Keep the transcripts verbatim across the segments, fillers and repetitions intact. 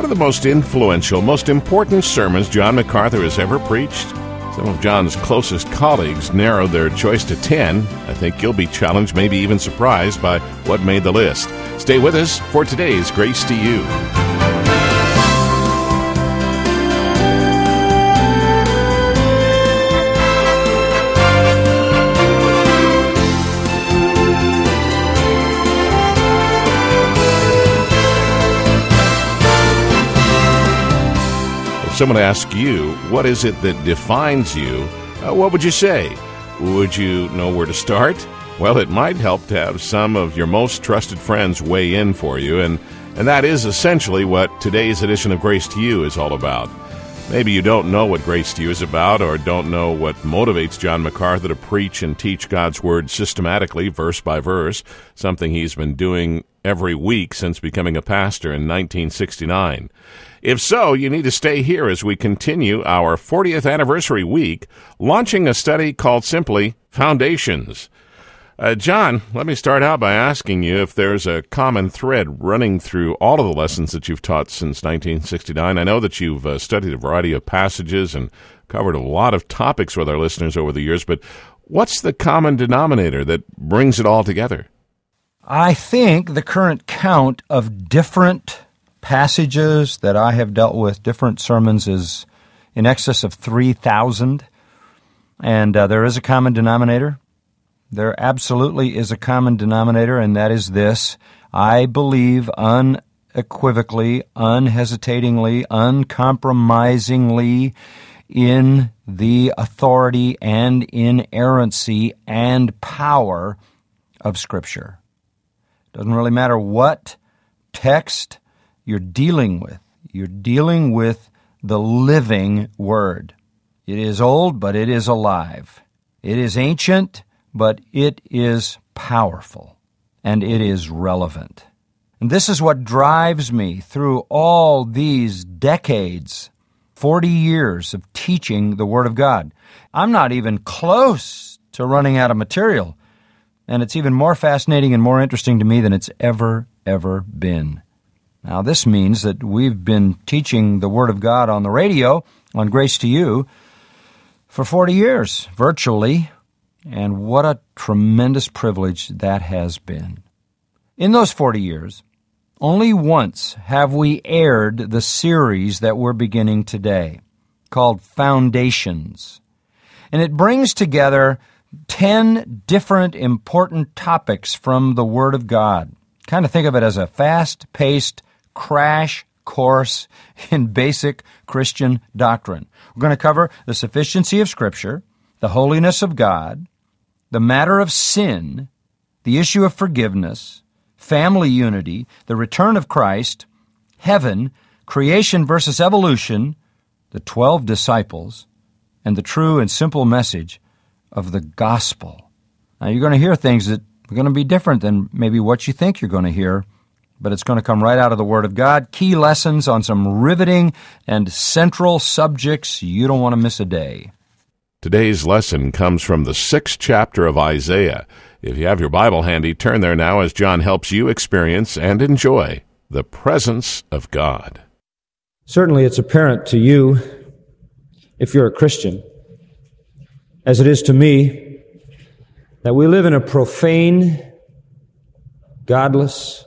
of the most influential, most important sermons John MacArthur has ever preached? Some of John's closest colleagues narrowed their choice to ten. I think you'll be challenged, maybe even surprised by what made the list. Stay with us for today's Grace to You. Someone asks you, what is it that defines you? Uh, what would you say? Would you know where to start? Well, it might help to have some of your most trusted friends weigh in for you, and, and that is essentially what today's edition of Grace to You is all about. Maybe you don't know what Grace to You is about, or don't know what motivates John MacArthur to preach and teach God's Word systematically, verse by verse, something he's been doing every week since becoming a pastor in nineteen sixty-nine. If so, you need to stay here as we continue our fortieth anniversary week, launching a study called simply Foundations. Uh, John, let me start out by asking you if there's a common thread running through all of the lessons that you've taught since nineteen sixty-nine. I know that you've uh, studied a variety of passages and covered a lot of topics with our listeners over the years, but what's the common denominator that brings it all together? I think the current count of different passages that I have dealt with, different sermons, is in excess of three thousand, and uh, there is a common denominator. There absolutely is a common denominator, and that is this: I believe unequivocally, unhesitatingly, uncompromisingly in the authority and inerrancy and power of Scripture. Doesn't really matter what text you're dealing with. You're dealing with the living Word. It is old, but it is alive. It is ancient, but it is powerful, and it is relevant. And this is what drives me through all these decades, forty years of teaching the Word of God. I'm not even close to running out of material, and it's even more fascinating and more interesting to me than it's ever, ever been. Now, this means that we've been teaching the Word of God on the radio, on Grace to You, for forty years, virtually, and what a tremendous privilege that has been. In those forty years, only once have we aired the series that we're beginning today, called Foundations. And it brings together ten different important topics from the Word of God. Kind of think of it as a fast-paced crash course in basic Christian doctrine. We're going to cover the sufficiency of Scripture, the holiness of God, the matter of sin, the issue of forgiveness, family unity, the return of Christ, heaven, creation versus evolution, the twelve disciples, and the true and simple message of the gospel. Now, you're going to hear things that are going to be different than maybe what you think you're going to hear, but it's going to come right out of the Word of God. Key lessons on some riveting and central subjects you don't want to miss a day. Today's lesson comes from the sixth chapter of Isaiah. If you have your Bible handy, turn there now as John helps you experience and enjoy the presence of God. Certainly it's apparent to you, if you're a Christian, as it is to me, that we live in a profane, godless,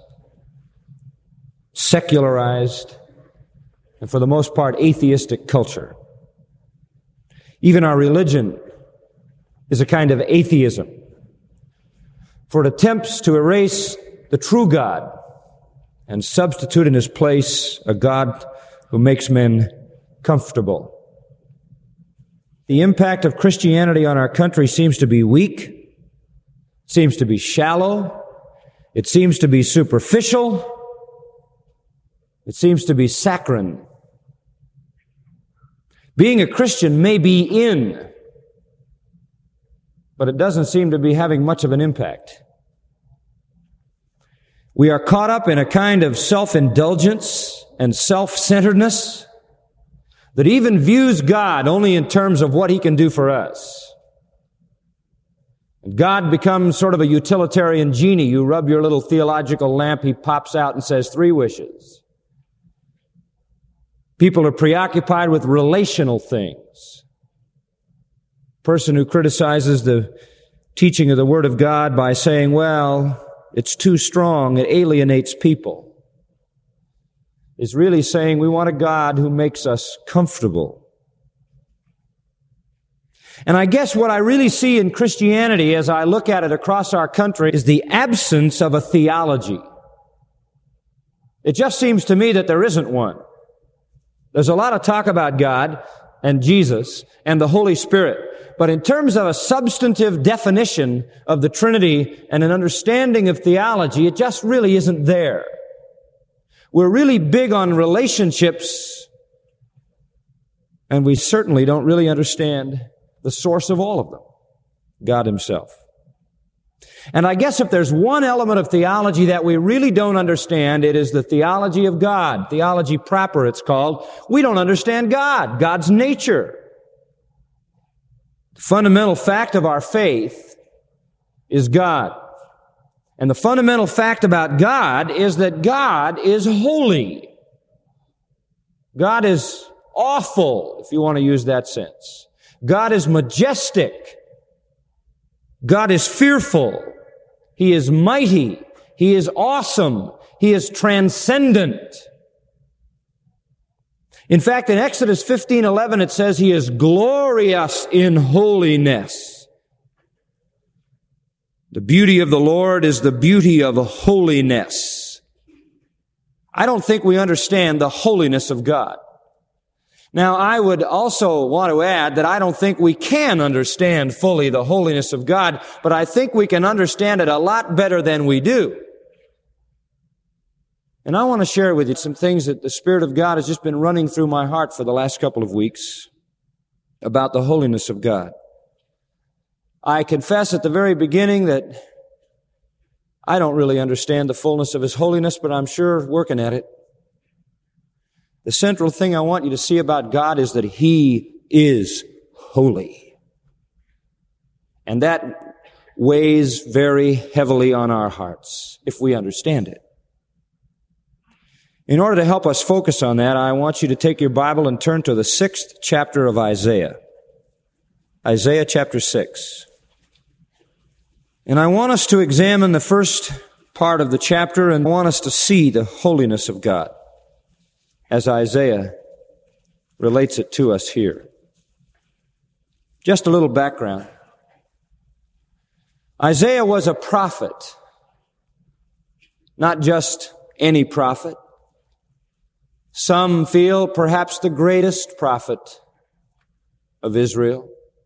secularized, and for the most part atheistic culture. Even our religion is a kind of atheism, for it attempts to erase the true God and substitute in His place a God who makes men comfortable. The impact of Christianity on our country seems to be weak, seems to be shallow, it seems to be superficial, it seems to be saccharine. Being a Christian may be in, but it doesn't seem to be having much of an impact. We are caught up in a kind of self-indulgence and self-centeredness that even views God only in terms of what He can do for us. God becomes sort of a utilitarian genie. You rub your little theological lamp, He pops out and says three wishes. People are preoccupied with relational things. A person who criticizes the teaching of the Word of God by saying, well, it's too strong, it alienates people, is really saying we want a God who makes us comfortable. And I guess what I really see in Christianity as I look at it across our country is the absence of a theology. It just seems to me that there isn't one. There's a lot of talk about God and Jesus and the Holy Spirit. But in terms of a substantive definition of the Trinity and an understanding of theology, it just really isn't there. We're really big on relationships, and we certainly don't really understand the source of all of them, God Himself. And I guess if there's one element of theology that we really don't understand, it is the theology of God. Theology proper, it's called. We don't understand God, God's nature. The fundamental fact of our faith is God. And the fundamental fact about God is that God is holy. God is awful, if you want to use that sense. God is majestic. God is fearful. He is mighty. He is awesome. He is transcendent. In fact, in Exodus fifteen eleven, it says He is glorious in holiness. The beauty of the Lord is the beauty of holiness. I don't think we understand the holiness of God. Now, I would also want to add that I don't think we can understand fully the holiness of God, but I think we can understand it a lot better than we do. And I want to share with you some things that the Spirit of God has just been running through my heart for the last couple of weeks about the holiness of God. I confess at the very beginning that I don't really understand the fullness of His holiness, but I'm sure working at it. The central thing I want you to see about God is that He is holy. And that weighs very heavily on our hearts, if we understand it. In order to help us focus on that, I want you to take your Bible and turn to the sixth chapter of Isaiah. Isaiah chapter six. And I want us to examine the first part of the chapter, and I want us to see the holiness of God, as Isaiah relates it to us here. Just a little background. Isaiah was a prophet, not just any prophet. Some feel perhaps the greatest prophet of Israel.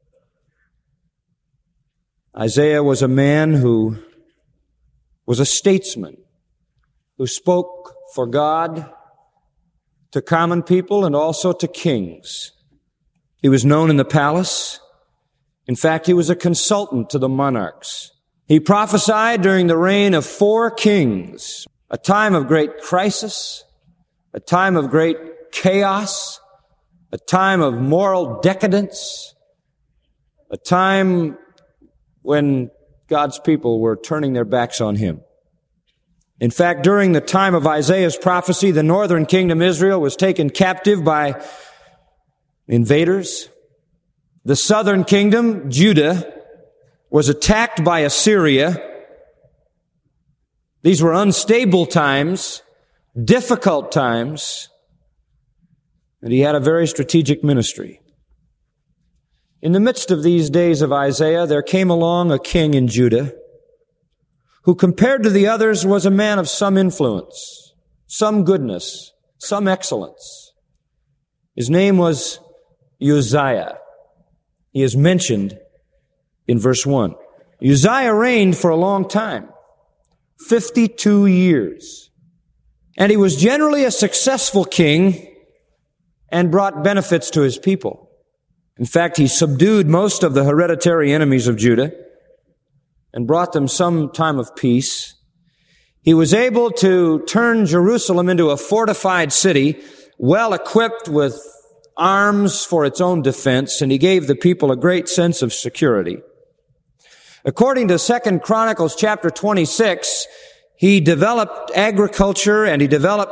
Isaiah was a man who was a statesman, who spoke for God to common people and also to kings. He was known in the palace. In fact, he was a consultant to the monarchs. He prophesied during the reign of four kings, a time of great crisis, a time of great chaos, a time of moral decadence, a time when God's people were turning their backs on Him. In fact, during the time of Isaiah's prophecy, the northern kingdom Israel was taken captive by invaders. The southern kingdom, Judah, was attacked by Assyria. These were unstable times, difficult times, and he had a very strategic ministry. In the midst of these days of Isaiah, there came along a king in Judah who, compared to the others, was a man of some influence, some goodness, some excellence. His name was Uzziah. He is mentioned in verse one. Uzziah reigned for a long time, fifty-two years. And he was generally a successful king and brought benefits to his people. In fact, he subdued most of the hereditary enemies of Judah and brought them some time of peace. He was able to turn Jerusalem into a fortified city, well equipped with arms for its own defense, and he gave the people a great sense of security. According to Second Chronicles chapter twenty-six, he developed agriculture and he developed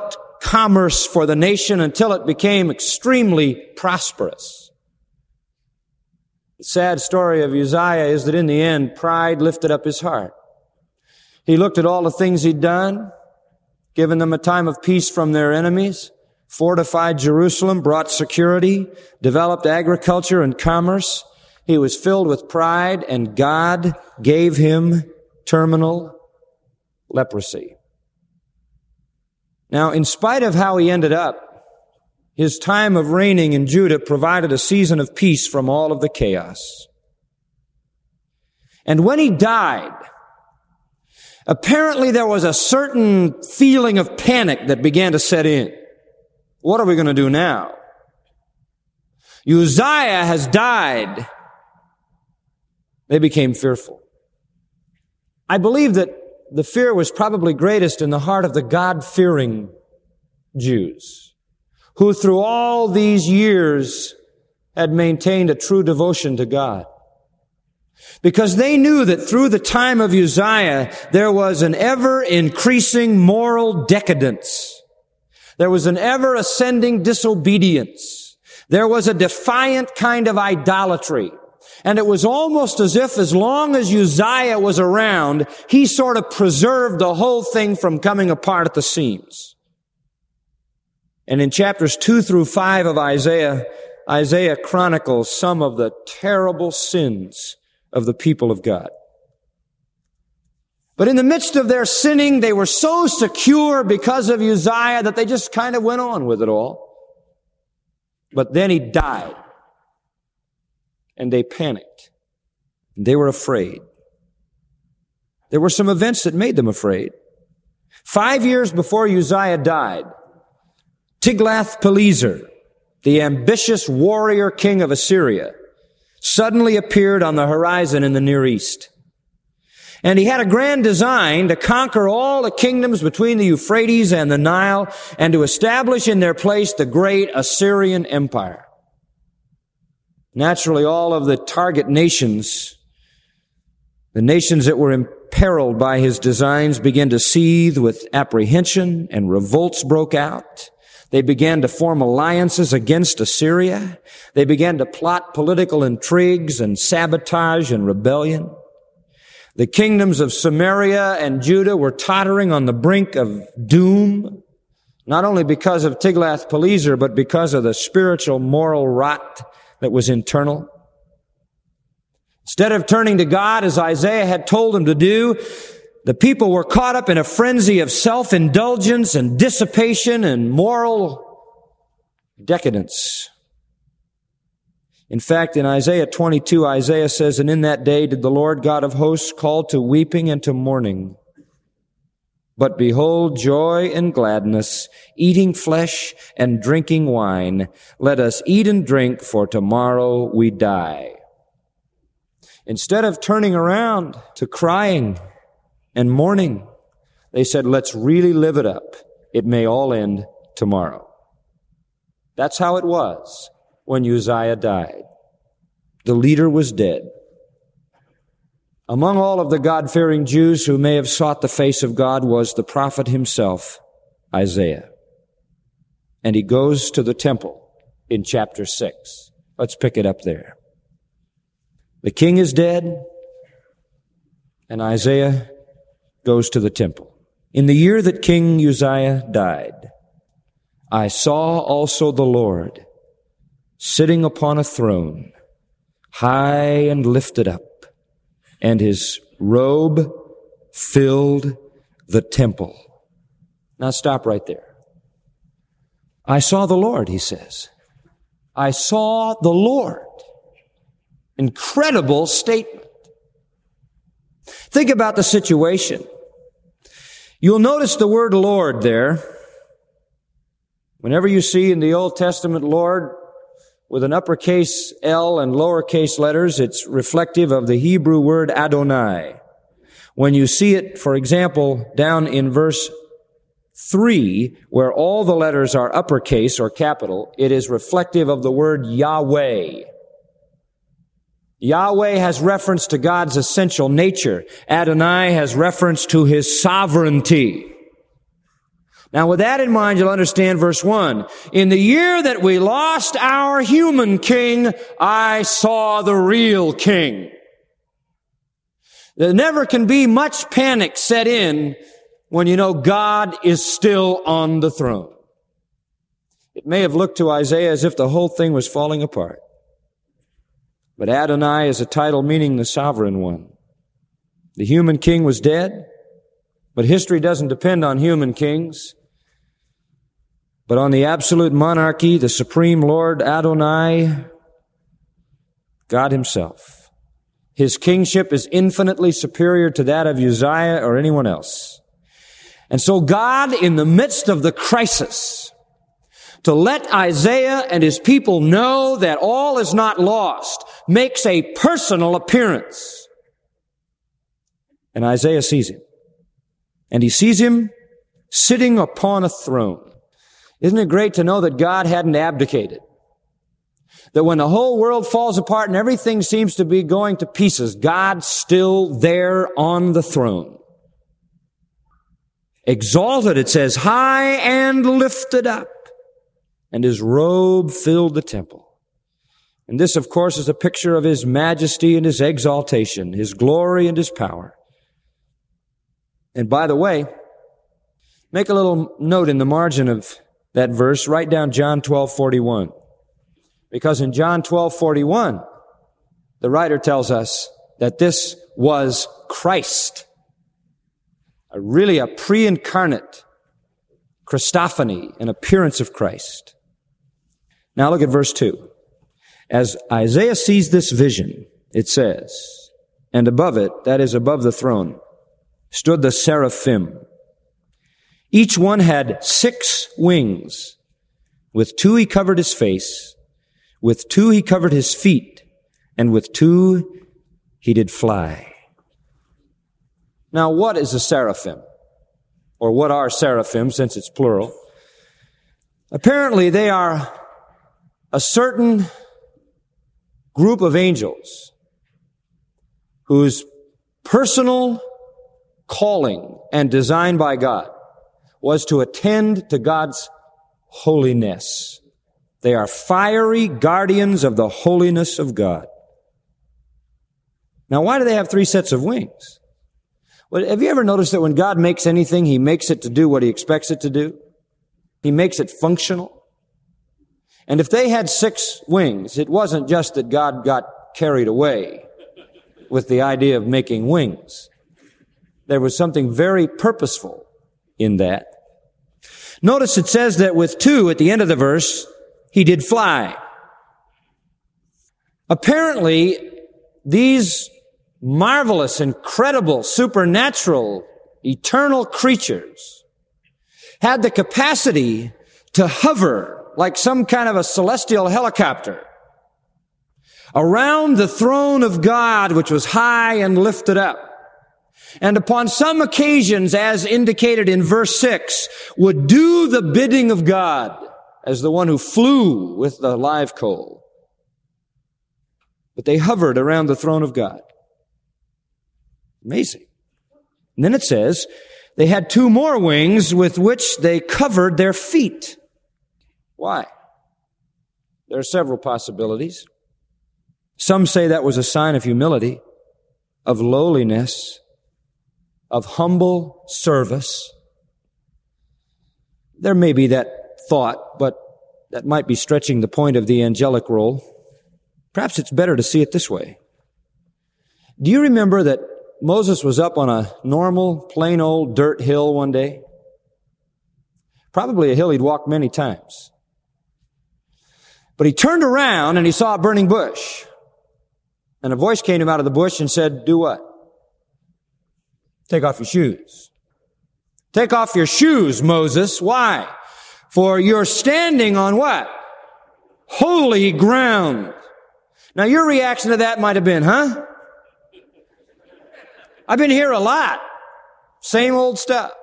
commerce for the nation until it became extremely prosperous. The sad story of Uzziah is that in the end, pride lifted up his heart. He looked at all the things he'd done, given them a time of peace from their enemies, fortified Jerusalem, brought security, developed agriculture and commerce. He was filled with pride, and God gave him terminal leprosy. Now, in spite of how he ended up, his time of reigning in Judah provided a season of peace from all of the chaos. And when he died, apparently there was a certain feeling of panic that began to set in. What are we going to do now? Uzziah has died. They became fearful. I believe that the fear was probably greatest in the heart of the God-fearing Jews, who through all these years had maintained a true devotion to God. Because they knew that through the time of Uzziah, there was an ever-increasing moral decadence. There was an ever-ascending disobedience. There was a defiant kind of idolatry. And it was almost as if as long as Uzziah was around, he sort of preserved the whole thing from coming apart at the seams. And in chapters two through five of Isaiah, Isaiah chronicles some of the terrible sins of the people of God. But in the midst of their sinning, they were so secure because of Uzziah that they just kind of went on with it all. But then he died. And they panicked. They were afraid. There were some events that made them afraid. Five years before Uzziah died, Tiglath-Pileser, the ambitious warrior king of Assyria, suddenly appeared on the horizon in the Near East. And he had a grand design to conquer all the kingdoms between the Euphrates and the Nile and to establish in their place the great Assyrian Empire. Naturally, all of the target nations, the nations that were imperiled by his designs, began to seethe with apprehension, and revolts broke out. They began to form alliances against Assyria. They began to plot political intrigues and sabotage and rebellion. The kingdoms of Samaria and Judah were tottering on the brink of doom, not only because of Tiglath-Pileser, but because of the spiritual moral rot that was internal. Instead of turning to God as Isaiah had told them to do, the people were caught up in a frenzy of self-indulgence and dissipation and moral decadence. In fact, in Isaiah twenty-two, Isaiah says, "And in that day did the Lord God of hosts call to weeping and to mourning. But behold, joy and gladness, eating flesh and drinking wine. Let us eat and drink, for tomorrow we die." Instead of turning around to crying and mourning, they said, let's really live it up. It may all end tomorrow. That's how it was when Uzziah died. The leader was dead. Among all of the God-fearing Jews who may have sought the face of God was the prophet himself, Isaiah. And he goes to the temple in chapter six. Let's pick it up there. The king is dead, and Isaiah goes to the temple. In the year that King Uzziah died, I saw also the Lord sitting upon a throne, high and lifted up, and his robe filled the temple. Now stop right there. I saw the Lord, he says. I saw the Lord. Incredible statement. Think about the situation. You'll notice the word Lord there. Whenever you see in the Old Testament Lord with an uppercase L and lowercase letters, it's reflective of the Hebrew word Adonai. When you see it, for example, down in verse three, where all the letters are uppercase or capital, it is reflective of the word Yahweh. Yahweh has reference to God's essential nature. Adonai has reference to his sovereignty. Now, with that in mind, you'll understand verse one. In the year that we lost our human king, I saw the real king. There never can be much panic set in when you know God is still on the throne. It may have looked to Isaiah as if the whole thing was falling apart. But Adonai is a title meaning the sovereign one. The human king was dead, but history doesn't depend on human kings, but on the absolute monarchy, the supreme Lord Adonai, God himself. His kingship is infinitely superior to that of Uzziah or anyone else. And so God, in the midst of the crisis, to let Isaiah and his people know that all is not lost, makes a personal appearance. And Isaiah sees him. And he sees him sitting upon a throne. Isn't it great to know that God hadn't abdicated? That when the whole world falls apart and everything seems to be going to pieces, God's still there on the throne. Exalted, it says, high and lifted up. And his robe filled the temple. And this, of course, is a picture of his majesty and his exaltation, his glory and his power. And by the way, make a little note in the margin of that verse. Write down John twelve forty-one. Because in John twelve forty-one, the writer tells us that this was Christ. A really a pre-incarnate Christophany, an appearance of Christ. Now look at verse two. As Isaiah sees this vision, it says, and above it, that is above the throne, stood the seraphim. Each one had six wings. With two he covered his face, with two he covered his feet, and with two he did fly. Now what is a seraphim? Or what are seraphim, since it's plural? Apparently they are a certain group of angels whose personal calling and design by God was to attend to God's holiness. They are fiery guardians of the holiness of God. Now, why do they have three sets of wings? Well, have you ever noticed that when God makes anything, he makes it to do what he expects it to do? He makes it functional. And if they had six wings, it wasn't just that God got carried away with the idea of making wings. There was something very purposeful in that. Notice it says that with two at the end of the verse, he did fly. Apparently, these marvelous, incredible, supernatural, eternal creatures had the capacity to hover like some kind of a celestial helicopter around the throne of God, which was high and lifted up. And upon some occasions, as indicated in verse six, would do the bidding of God as the one who flew with the live coal. But they hovered around the throne of God. Amazing. And then it says, they had two more wings with which they covered their feet. Why? There are several possibilities. Some say that was a sign of humility, of lowliness, of humble service. There may be that thought, but that might be stretching the point of the angelic role. Perhaps it's better to see it this way. Do you remember that Moses was up on a normal, plain old dirt hill one day? Probably a hill he'd walked many times. But he turned around and he saw a burning bush. And a voice came to him out of the bush and said, do what? Take off your shoes. Take off your shoes, Moses. Why? For you're standing on what? Holy ground. Now your reaction to that might have been, huh? I've been here a lot. Same old stuff.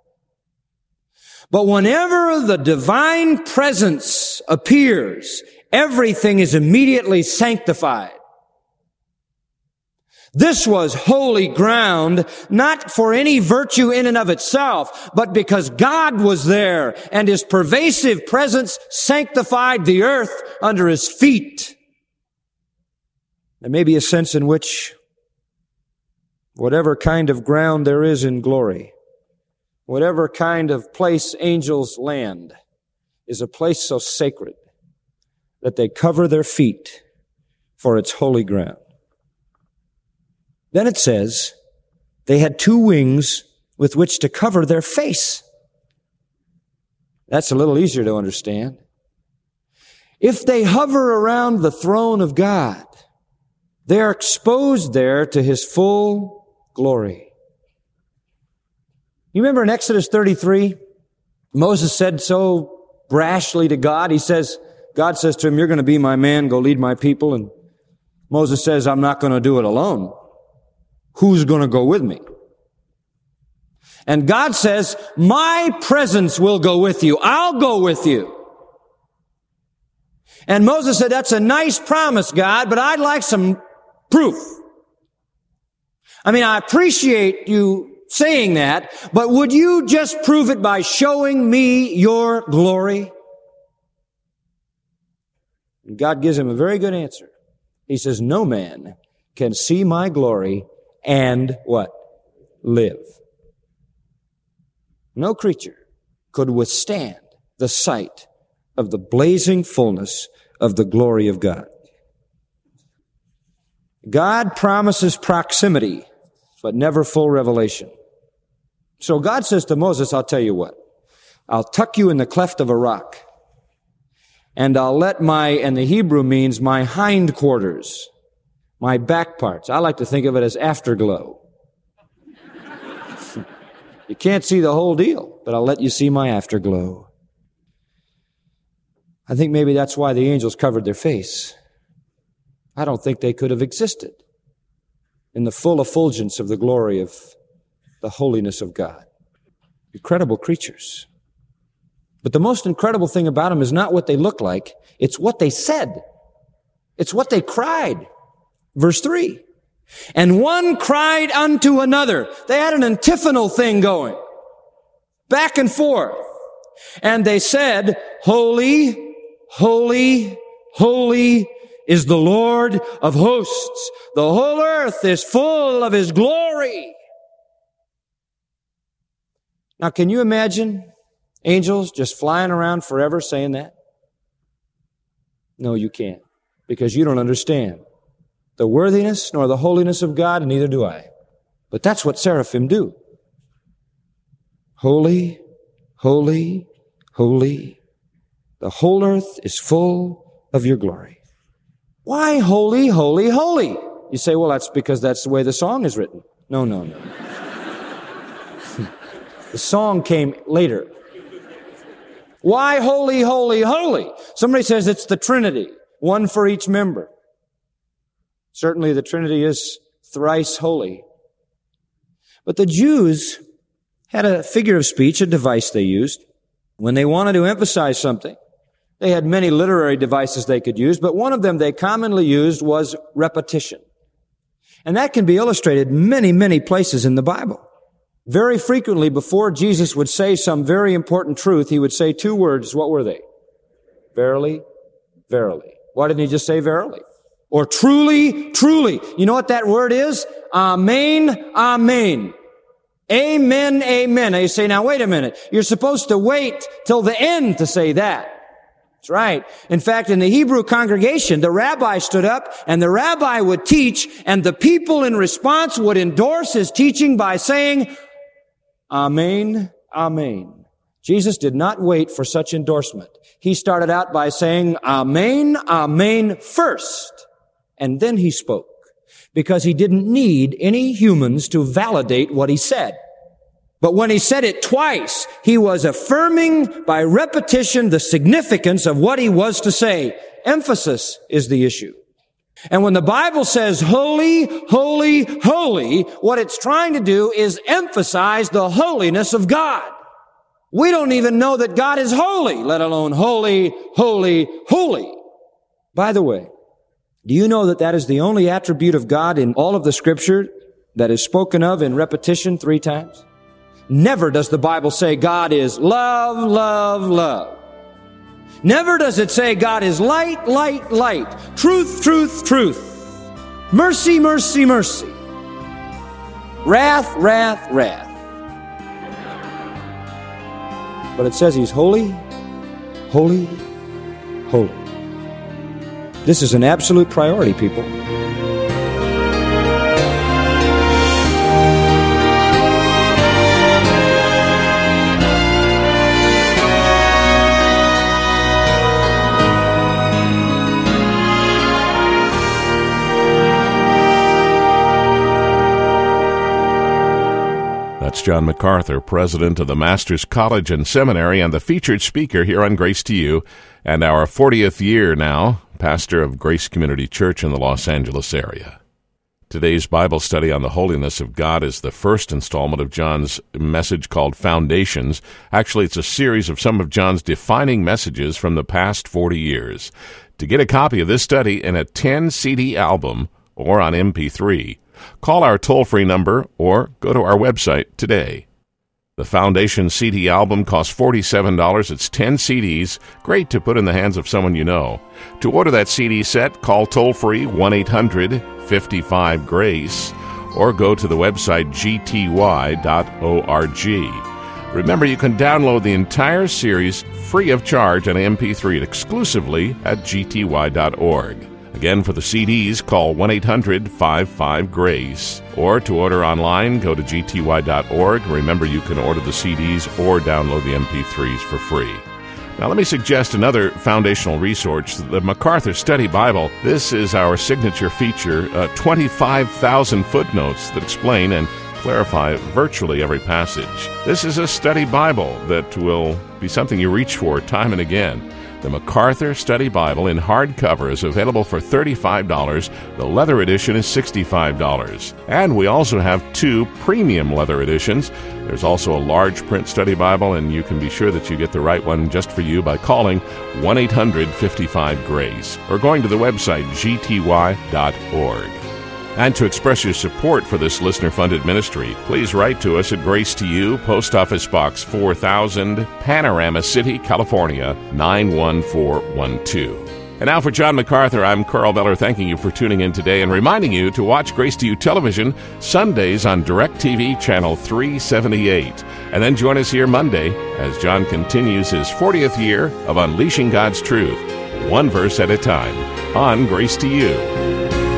But whenever the divine presence appears, everything is immediately sanctified. This was holy ground, not for any virtue in and of itself, but because God was there and His pervasive presence sanctified the earth under His feet. There may be a sense in which whatever kind of ground there is in glory, whatever kind of place angels land, is a place so sacred that they cover their feet for its holy ground. Then it says, they had two wings with which to cover their face. That's a little easier to understand. If they hover around the throne of God, they are exposed there to His full glory. You remember in Exodus thirty-three, Moses said so brashly to God. He says, God says to him, you're going to be my man, go lead my people. And Moses says, I'm not going to do it alone. Who's going to go with me? And God says, my presence will go with you. I'll go with you. And Moses said, that's a nice promise, God, but I'd like some proof. I mean, I appreciate you saying that, but would you just prove it by showing me your glory? And God gives him a very good answer. He says, no man can see my glory and what? Live. No creature could withstand the sight of the blazing fullness of the glory of God. God promises proximity, but never full revelation. So God says to Moses, I'll tell you what, I'll tuck you in the cleft of a rock, and I'll let my, and the Hebrew means my hindquarters, my back parts. I like to think of it as afterglow. You can't see the whole deal, but I'll let you see my afterglow. I think maybe that's why the angels covered their face. I don't think they could have existed in the full effulgence of the glory of the holiness of God. Incredible creatures. But the most incredible thing about them is not what they look like, it's what they said. It's what they cried. Verse three. And one cried unto another. They had an antiphonal thing going. Back and forth. And they said, Holy, holy, holy is the Lord of hosts. The whole earth is full of His glory. Now, can you imagine angels just flying around forever saying that? No, you can't. Because you don't understand the worthiness nor the holiness of God, and neither do I. But that's what seraphim do. Holy, holy, holy. The whole earth is full of your glory. Why holy, holy, holy? You say, well, that's because that's the way the song is written. No, no, no. The song came later. Why holy, holy, holy? Somebody says it's the Trinity, one for each member. Certainly the Trinity is thrice holy. But the Jews had a figure of speech, a device they used. When they wanted to emphasize something, they had many literary devices they could use, but one of them they commonly used was repetition. And that can be illustrated many, many places in the Bible. Very frequently, before Jesus would say some very important truth, He would say two words. What were they? Verily, verily. Why didn't He just say verily? Or truly, truly. You know what that word is? Amen, amen. Amen, amen. Now you say, now wait a minute. You're supposed to wait till the end to say that. That's right. In fact, in the Hebrew congregation, the rabbi stood up and the rabbi would teach, and the people in response would endorse his teaching by saying, Amen, amen. Jesus did not wait for such endorsement. He started out by saying, Amen, amen first. And then He spoke, because He didn't need any humans to validate what He said. But when He said it twice, He was affirming by repetition the significance of what He was to say. Emphasis is the issue. And when the Bible says holy, holy, holy, what it's trying to do is emphasize the holiness of God. We don't even know that God is holy, let alone holy, holy, holy. By the way, Do you know that that is the only attribute of God in all of the Scripture that is spoken of in repetition three times? Never does the Bible say God is love, love, love. Never does it say God is light, light, light, truth, truth, truth, mercy, mercy, mercy, wrath, wrath, wrath. But it says He's holy, holy, holy. This is an absolute priority, people. That's John MacArthur, president of the Masters College and Seminary and the featured speaker here on Grace to You, and our fortieth year now, pastor of Grace Community Church in the Los Angeles area. Today's Bible study on the holiness of God is the first installment of John's message called Foundations. Actually, it's a series of some of John's defining messages from the past forty years. To get a copy of this study in a ten C D album or on M P three, call our toll-free number or go to our website today. The Foundation C D album costs forty-seven dollars. It's ten C Ds. Great to put in the hands of someone you know. To order that C D set, call toll-free one eight hundred fifty-five GRACE or go to the website g t y dot org. Remember, you can download the entire series free of charge on M P three exclusively at g t y dot org. Again, for the C Ds, call one eight hundred fifty-five GRACE. Or to order online, go to g t y dot org. Remember, you can order the C Ds or download the M P threes for free. Now, let me suggest another foundational resource, the MacArthur Study Bible. This is our signature feature, uh, twenty-five thousand footnotes that explain and clarify virtually every passage. This is a study Bible that will be something you reach for time and again. The MacArthur Study Bible in hardcover is available for thirty-five dollars. The leather edition is sixty-five dollars. And we also have two premium leather editions. There's also a large print study Bible, and you can be sure that you get the right one just for you by calling one eight hundred fifty-five GRACE or going to the website g t y dot org. And to express your support for this listener-funded ministry, please write to us at Grace to You, Post Office Box four thousand, Panorama City, California, nine one four one two. And now for John MacArthur, I'm Carl Beller, thanking you for tuning in today and reminding you to watch Grace to You television Sundays on DirecTV Channel three seventy-eight. And then join us here Monday as John continues his fortieth year of unleashing God's truth, one verse at a time, on Grace to You.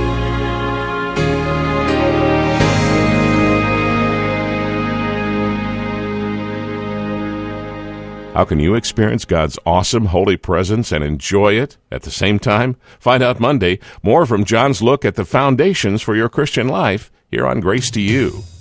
How can you experience God's awesome, holy presence and enjoy it at the same time? Find out Monday more from John's look at the foundations for your Christian life here on Grace to You.